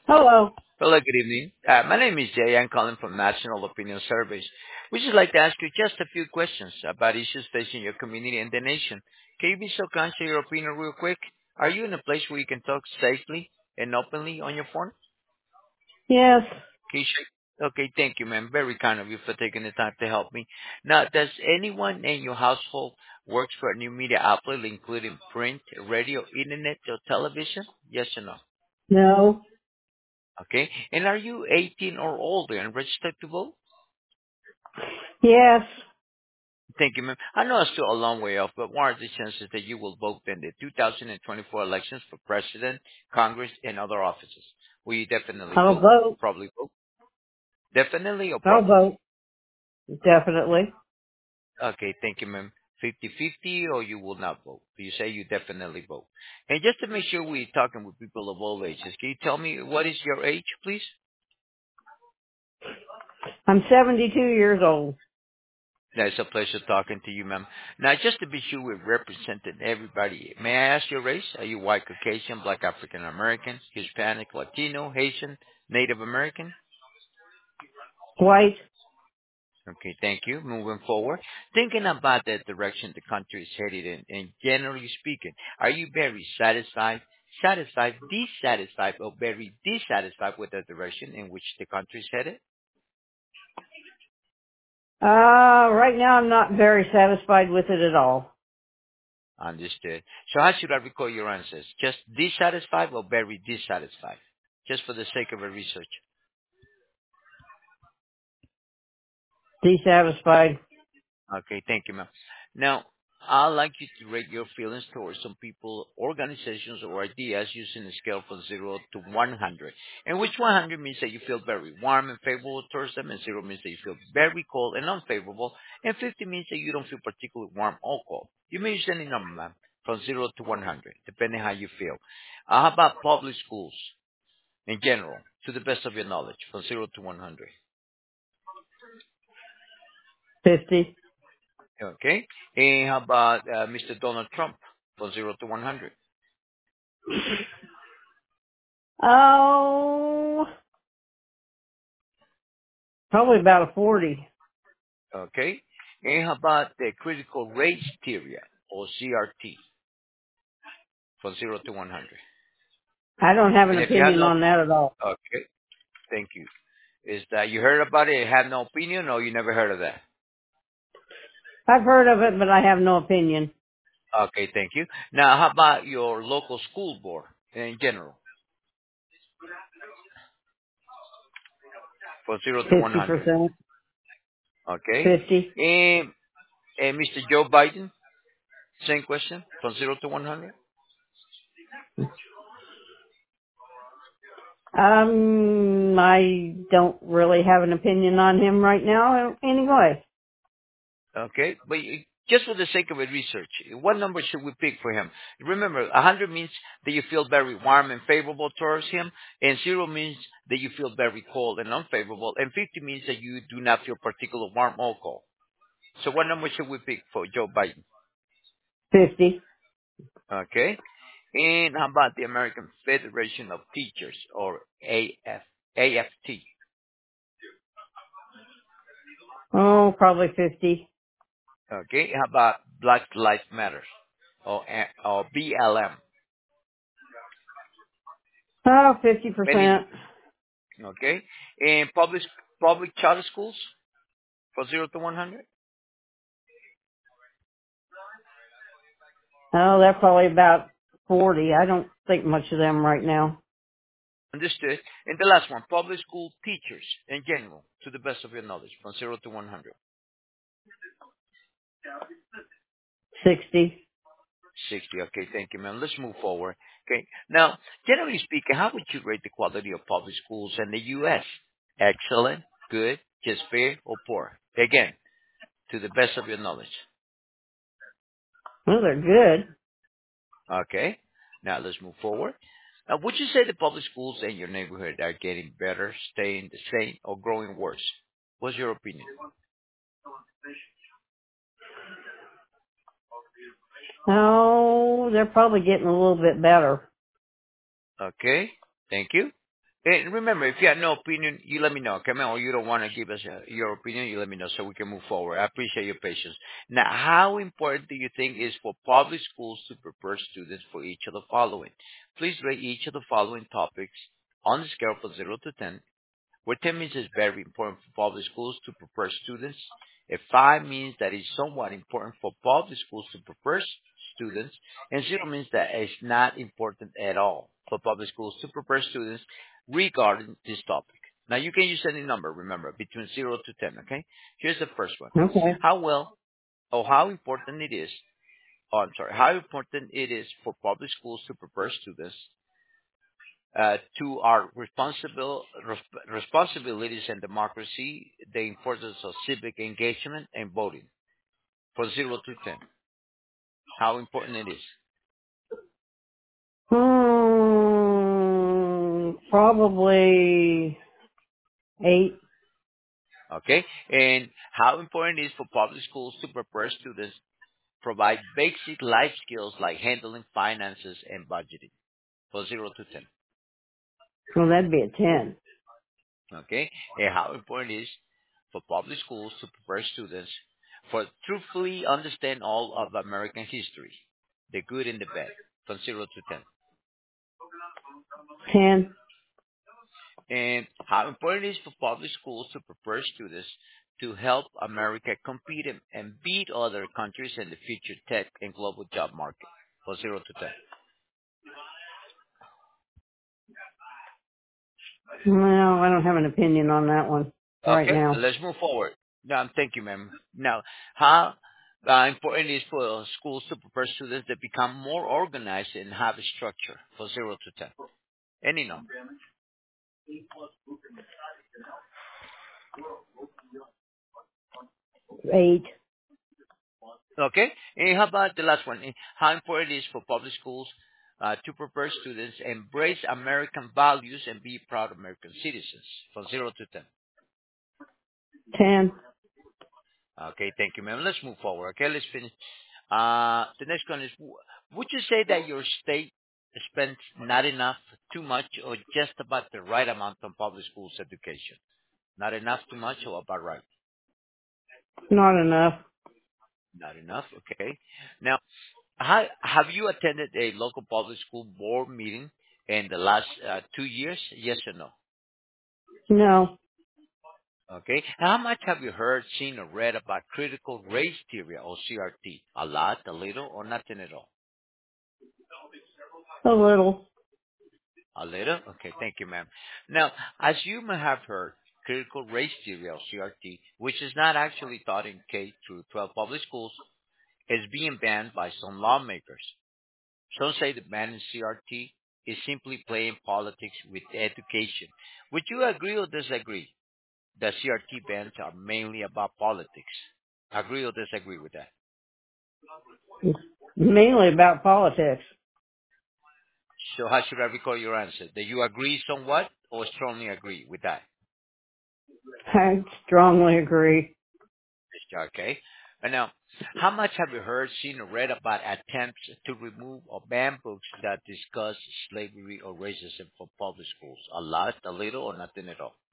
Hello. Hello, good evening. My name is Jay. I'm calling from National Opinion Surveys. We just like to ask you just a few questions about issues facing your community and the nation. Can you be so kind to share your opinion real quick? Are you in a place where you can talk safely and openly on your phone? Yes. Can you share? Okay, thank you, ma'am. Very kind of you for taking the time to help me. Now, does anyone in your household works for a new media outlet, including print, radio, internet, or television? Yes or no? No. Okay. And are you 18 or older and registered to vote? Yes. Thank you, ma'am. I know it's still a long way off, but what are the chances that you will vote in the 2024 elections for president, Congress, and other offices? Will you definitely I'll vote? vote. Probably vote. Definitely or I'll probably? vote. Definitely. Okay, thank you, ma'am. 50-50 or you will not vote? You say you definitely vote. And just to make sure we're talking with people of all ages, can you tell me what is your age, please? I'm 72 years old. It's a pleasure talking to you, ma'am. Now, just to be sure we're representing everybody, may I ask your race? Are you white, Caucasian, Black, African American, Hispanic, Latino, Haitian, Native American? White. Okay, thank you. Moving forward, thinking about the direction the country is headed in, and generally speaking, are you very dissatisfied, or very dissatisfied with the direction in which the country is headed? Right now I'm not very satisfied with it at all. Understood. So how should I record your answers? Just dissatisfied or very dissatisfied? Just for the sake of a research. Dissatisfied. Okay, thank you, ma'am. Now, I'd like you to rate your feelings towards some people, organizations, or ideas using a scale from 0 to 100, in which 100 means that you feel very warm and favorable towards them, and 0 means that you feel very cold and unfavorable, and 50 means that you don't feel particularly warm or cold. You may use any number, ma'am, from 0 to 100, depending how you feel. How about public schools in general, to the best of your knowledge, from 0 to 100? 50. Okay. And how about Mr. Donald Trump from 0 to 100? Oh, probably about a 40. Okay. And how about the critical race theory or CRT from 0 to 100? I don't have an And if you have opinion no, on that at all. okay, thank you. Is that you heard about it, have no opinion, or you never heard of that? I've heard of it, but I have no opinion. Okay, thank you. Now, how about your local school board in general from 0 to 100? 50%. Okay. 50. And Mr. Joe Biden, same question from 0 to 100? I don't really have an opinion on him right now anyway. Okay, but just for the sake of a research, what number should we pick for him? Remember, 100 means that you feel very warm and favorable towards him, and 0 means that you feel very cold and unfavorable, and 50 means that you do not feel particularly warm or cold. So what number should we pick for Joe Biden? 50. Okay, and how about the American Federation of Teachers, or AFT? Oh, probably 50. Okay, how about Black Lives Matter, or BLM? Oh, Many, 50%. okay, and public charter schools for 0 to 100. Oh, they're probably about 40. I don't think much of them right now. Understood. And the last one, public school teachers in general, to the best of your knowledge, from 0 to 100. 60. 60. Okay, thank you, ma'am. Let's move forward. Okay. Now, generally speaking, how would you rate the quality of public schools in the U.S.? Excellent, good, just fair, or poor? Again, to the best of your knowledge. Well, they're good. Okay. Now let's move forward. Now, would you say the public schools in your neighborhood are getting better, staying the same, or growing worse? What's your opinion? Oh, they're probably getting a little bit better. Okay. Thank you. And remember, if you have no opinion, you let me know, okay, man? Or you don't want to give us your opinion, you let me know so we can move forward. I appreciate your patience. Now, how important do you think is for public schools to prepare students for each of the following? Please rate each of the following topics on the scale from 0 to 10, where 10 means it's very important for public schools to prepare students. A 5 means that it's somewhat important for public schools to prepare students. And 0 means that it's not important at all for public schools to prepare students regarding this topic. Now you can use any number, remember, between 0 to 10, okay? Here's the first one. Okay. How well or how important it is, how important it is for public schools to prepare students to our responsibilities and democracy, the importance of civic engagement and voting from 0 to 10. How important it is. Probably 8. Okay? And how important it is for public schools to prepare students, provide basic life skills like handling finances and budgeting from 0 to 10. Well, that'd be a 10. Okay? And how important it is for public schools to prepare students for truthfully understand all of American history, the good and the bad, from 0 to 10. 10. And how important it is for public schools to prepare students to help America compete and beat other countries in the future tech and global job market, from 0 to 10. Well, I don't have an opinion on that one right Okay, now. let's move forward. Now, thank you, ma'am. Now, how important it is for schools to prepare students to become more organized and have a structure, from 0 to 10? Any number. 8. Okay? And how about the last one? How important it is for public schools to prepare students embrace American values and be proud American citizens, from 0 to 10? 10. Okay, thank you, ma'am. Let's move forward. Okay, let's finish. The next one is, would you say that your state spends not enough, too much, or just about the right amount on public schools education? Not enough, too much, or about right? Not enough. Not enough, okay. Now, have you attended a local public school board meeting in the last 2 years? Yes or no? No. Okay. How much have you heard, seen, or read about critical race theory or CRT? A lot, a little, or nothing at all? A little. A little? Okay, thank you, ma'am. Now, as you may have heard, critical race theory or CRT, which is not actually taught in K through 12 public schools, is being banned by some lawmakers. Some say the ban in CRT is simply playing politics with education. Would you agree or disagree that CRT bans are mainly about politics? Agree or disagree with that? It's mainly about politics. So how should I record your answer? Do you agree somewhat or strongly agree with that? I strongly agree. Okay. And now, how much have you heard, seen, or read about attempts to remove or ban books that discuss slavery or racism from public schools? A lot, a little, or nothing at all?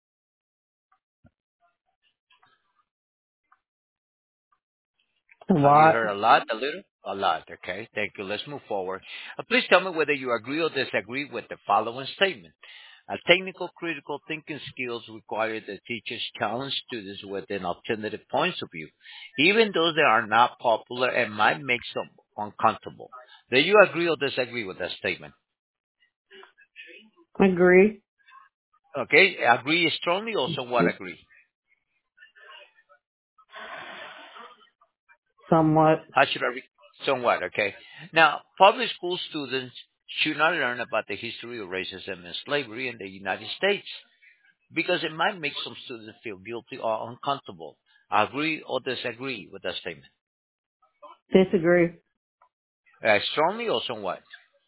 A Have you lot. heard a lot, a little? A lot, okay. Thank you. Let's move forward. Please tell me whether you agree or disagree with the following statement. Technical critical thinking skills require that teachers challenge students with an alternative points of view, even though they are not popular and might make some uncomfortable. Do you agree or disagree with that statement? Agree. Okay, agree strongly or somewhat agree? Somewhat. How should I somewhat, okay. Now, public school students should not learn about the history of racism and slavery in the United States because it might make some students feel guilty or uncomfortable. Agree or disagree with that statement? Disagree. Strongly or somewhat?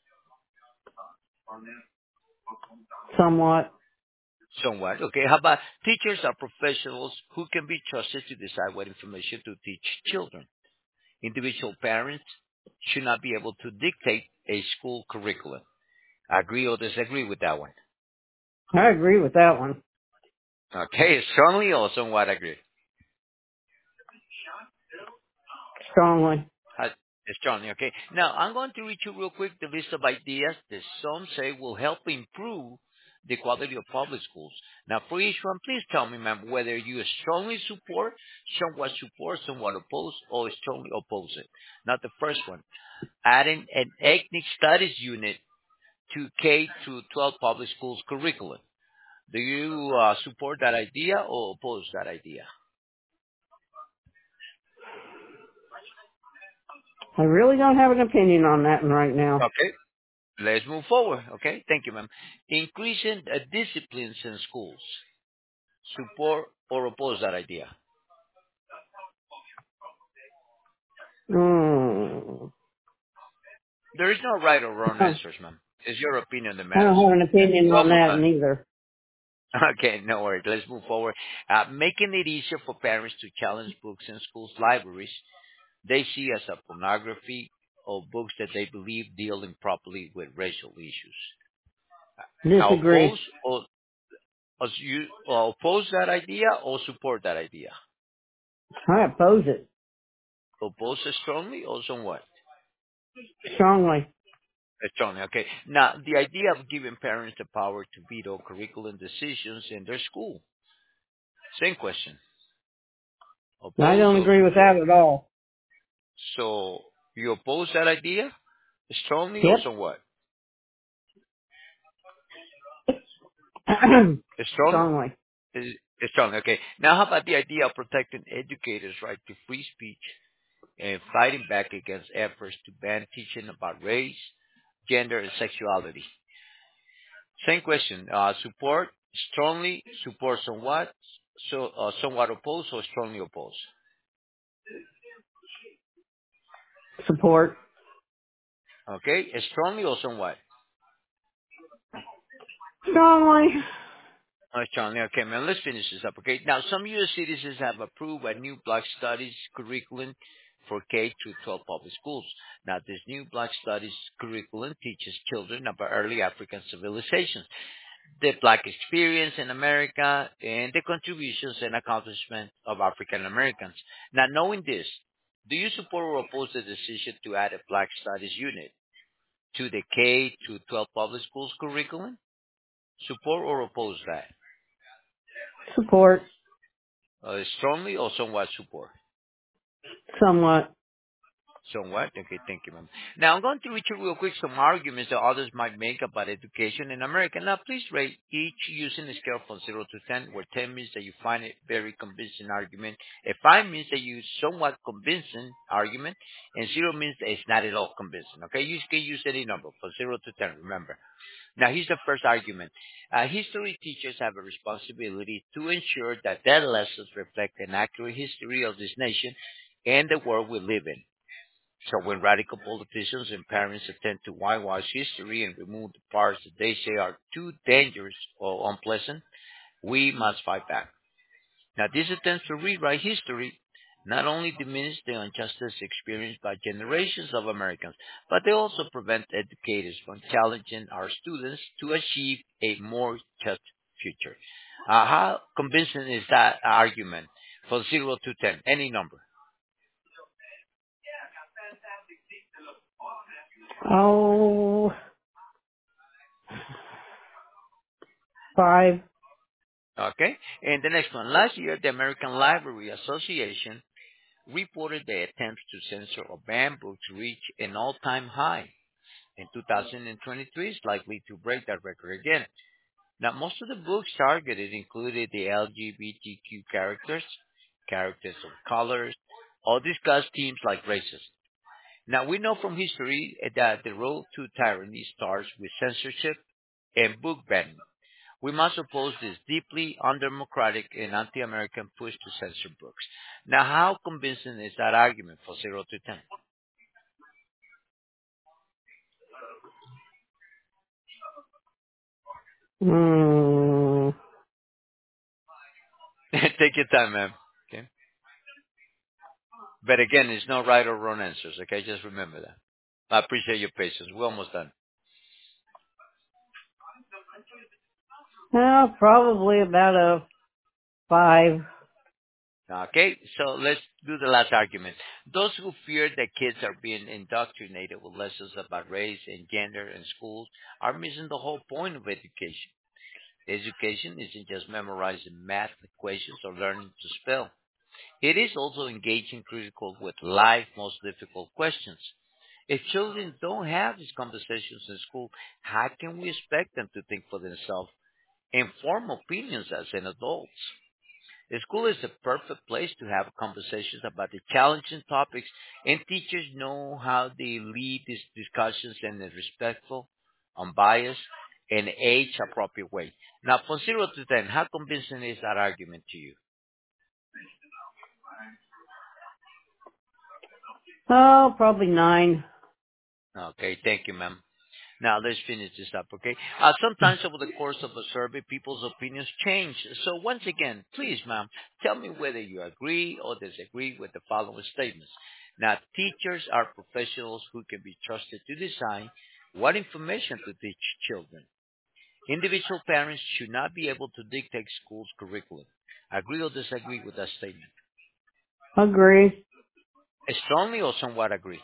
Somewhat. Somewhat. Okay. How about teachers are professionals who can be trusted to decide what information to teach children? Individual parents should not be able to dictate a school curriculum. Agree or disagree with that one? I agree with that one. Okay, strongly or somewhat agree? Strongly. Uh, Strongly, okay. Now, I'm going to read you real quick the list of ideas that some say will help improve the quality of public schools. Now, for each one, please tell me, ma'am, whether you strongly support, somewhat oppose, or strongly oppose it. Now, the first one, adding an ethnic studies unit to K through 12 public schools curriculum. Do you support that idea or oppose that idea? I really don't have an opinion on that one right now. Okay. Let's move forward. Okay. Thank you, ma'am. Increasing disciplines in schools. Support or oppose that idea? Mm. There is no right or wrong I answers, ma'am. It's your opinion that matters. don't have an opinion We on almost that done. neither. Okay, no worries. Let's move forward. Making it easier for parents to challenge books in schools' libraries they see as a pornography or books that they believe deal improperly with racial issues. Disagree. Oppose or oppose that idea or support that idea? I oppose it Oppose it strongly or somewhat? strongly. Strongly, okay. Now, the idea of giving parents the power to veto curriculum decisions in their school. Same question. I Oppose don't or agree with support? that at all. So, you oppose that idea strongly or Yep. somewhat? Strongly? strongly. Strongly, okay. Now, how about the idea of protecting educators' right to free speech and fighting back against efforts to ban teaching about race, gender, and sexuality? Same question. Support strongly, support somewhat, somewhat oppose or strongly oppose. Support. Okay, strongly or somewhat. Strongly. Strongly. Okay, man. Let's finish this up. Okay. Now, some U.S. citizens have approved a new Black Studies curriculum for K through 12 public schools. Now, this new Black Studies curriculum teaches children about early African civilizations, the Black experience in America, and the contributions and accomplishments of African Americans. Now, knowing this, do you support or oppose the decision to add a Black Studies unit to the K through 12 public schools curriculum? Support or oppose that? Support. Strongly or somewhat support? Somewhat. Somewhat? Okay, thank you, ma'am. Now, I'm going to read you real quick some arguments that others might make about education in America. Now, please rate each using a scale from 0 to 10, where 10 means that you find it very convincing argument, and 5 means that you somewhat convincing argument, and 0 means that it's not at all convincing. Okay, you can use any number from 0 to 10, remember. Now, here's the first argument. History teachers have a responsibility to ensure that their lessons reflect an accurate history of this nation and the world we live in. So when radical politicians and parents attempt to whitewash history and remove the parts that they say are too dangerous or unpleasant, we must fight back. Now, this attempts to rewrite history not only diminish the injustice experienced by generations of Americans, but they also prevent educators from challenging our students to achieve a more just future. How convincing is that argument from 0 to 10? Any number. Oh, 5. Okay. And the next one. Last year, the American Library Association reported the attempts to censor or ban books reached an all-time high. In 2023, it's likely to break that record again. Now, most of the books targeted included the LGBTQ characters, characters of colors, or discuss themes like racism. Now, we know from history that the road to tyranny starts with censorship and book banning. We must oppose this deeply undemocratic and anti-American push to censor books. Now, how convincing is that argument for 0 to 10? Mm, Take your time, ma'am. Okay. But again, there's no right or wrong answers. Okay, just remember that. I appreciate your patience. We're almost done. Probably about a 5. Okay, so let's do the last argument. Those who fear that kids are being indoctrinated with lessons about race and gender in schools are missing the whole point of education. Education isn't just memorizing math equations or learning to spell. It is also engaging critical with life most difficult questions. If children don't have these conversations in school, how can we expect them to think for themselves and form opinions as an adults? The school is the perfect place to have conversations about the challenging topics, and teachers know how they lead these discussions in a respectful, unbiased, and age-appropriate way. Now, from 0 to 10, how convincing is that argument to you? Probably 9. Okay, thank you, ma'am. Now let's finish this up, okay? Sometimes over the course of a survey, people's opinions change. So once again, please, ma'am, tell me whether you agree or disagree with the following statements. Now, teachers are professionals who can be trusted to decide what information to teach children. Individual parents should not be able to dictate schools' curriculum. Agree or disagree with that statement? Agree. Strongly or somewhat agree?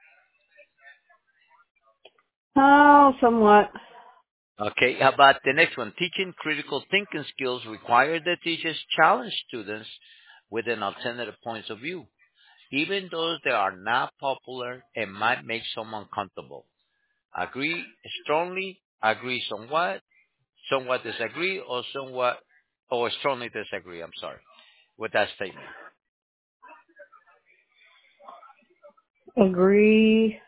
Somewhat. Okay, how about the next one? Teaching critical thinking skills require that teachers challenge students with an alternative points of view, even those that are not popular and might make someone uncomfortable. Agree strongly, agree somewhat, somewhat disagree, or somewhat, or strongly disagree, I'm sorry, with that statement. Agree.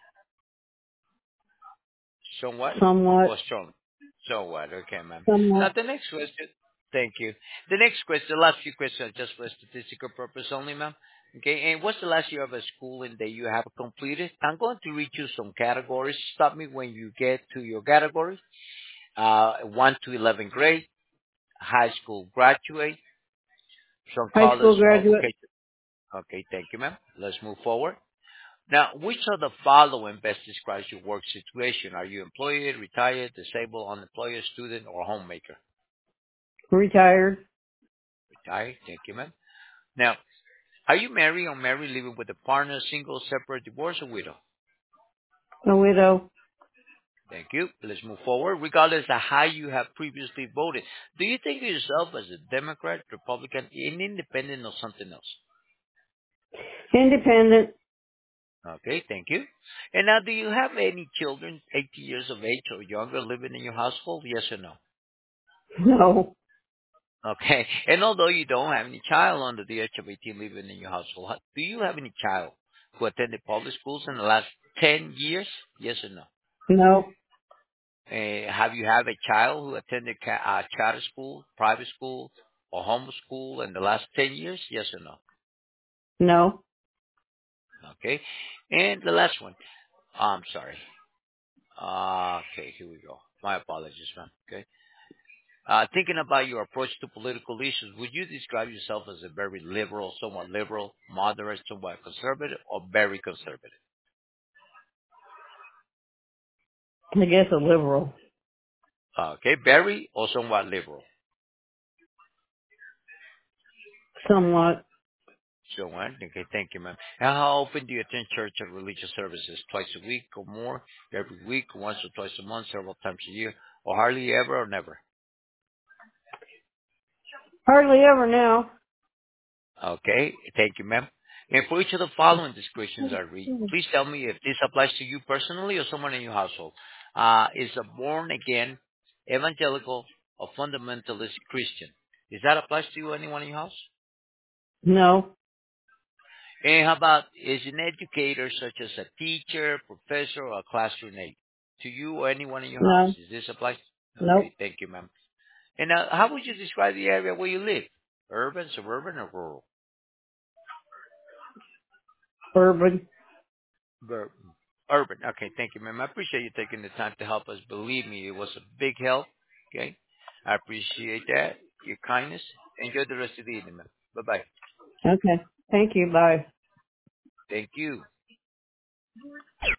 Somewhat or Somewhat. strong? Somewhat. Okay, ma'am. Now Somewhat. the next question. Thank you. The next question, the last few questions are just for statistical purpose only, ma'am. Okay, and what's the last year of a schooling that you have completed? I'm going to read you some categories. Stop me when you get to your category. 1 to 11th grade, high school graduate, some High college school or graduate. vocation. Okay, thank you, ma'am. Let's move forward. Now, which of the following best describes your work situation? Are you employed, retired, disabled, unemployed, student, or homemaker? Retired. Retired. Thank you, ma'am. Now, are you married or married, living with a partner, single, separate, divorced, or widow? A widow. Thank you. Let's move forward. Regardless of how you have previously voted, do you think of yourself as a Democrat, Republican, an independent, or something else? Independent. Okay, thank you. And now, do you have any children 18 years of age or younger living in your household? Yes or no? No. Okay. And although you don't have any child under the age of 18 living in your household, do you have any child who attended public schools in the last 10 years? Yes or no? No. Have you have a child who attended charter school, private school, or homeschool in the last 10 years? Yes or no? No. Okay. And the last one. I'm sorry. Okay, here we go. My apologies, ma'am. Okay. Thinking about your approach to political issues, would you describe yourself as a very liberal, somewhat liberal, moderate, somewhat conservative, or very conservative? I guess a liberal. Okay, very or somewhat liberal. Somewhat. Somewhat. Okay, thank you, ma'am. And how often do you attend church and religious services? Twice a week or more? Every week, once or twice a month, several times a year, or hardly ever or never? Hardly ever now. Okay. Thank you, ma'am. And for each of the following descriptions I read, please tell me if this applies to you personally or someone in your household. Is a born again evangelical or fundamentalist Christian? Is that applies to you or anyone in your house? No. And how about is an educator such as a teacher, professor, or a classroom aide? To you or anyone in your house? No. Is this applies? Okay, Nope. thank you, ma'am. And how would you describe the area where you live? Urban, suburban, or rural? Urban. Ur- Urban. Okay, thank you, ma'am. I appreciate you taking the time to help us. Believe me, it was a big help. Okay, I appreciate that. Your kindness. Enjoy the rest of the evening, ma'am. Bye bye. Okay. Thank you. Bye. Thank you.